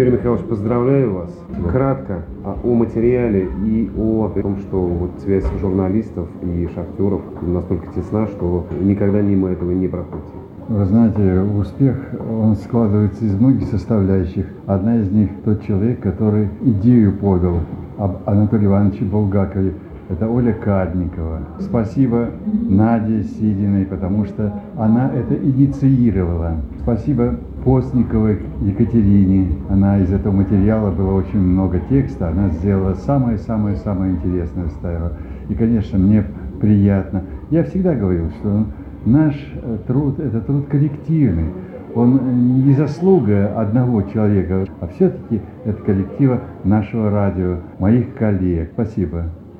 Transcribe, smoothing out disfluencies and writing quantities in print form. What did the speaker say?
Юрий Михайлович, поздравляю вас. Кратко о материале и о том, что вот связь журналистов и шахтеров настолько тесна, что никогда мимо этого не проходите. Вы знаете, успех, он складывается из многих составляющих. Одна из них – тот человек, который идею подал об Анатолии Ивановиче Булгакове. Это Оля Кадникова. Спасибо Наде Силиной, потому что она это инициировала. Спасибо Постниковой Екатерине. Она из этого материала было очень много текста. Она сделала самое-самое-самое интересное, ставила. И, конечно, мне приятно. Я всегда говорил, что наш труд – это труд коллективный. Он не заслуга одного человека, а все-таки это коллектива нашего радио, моих коллег. Спасибо.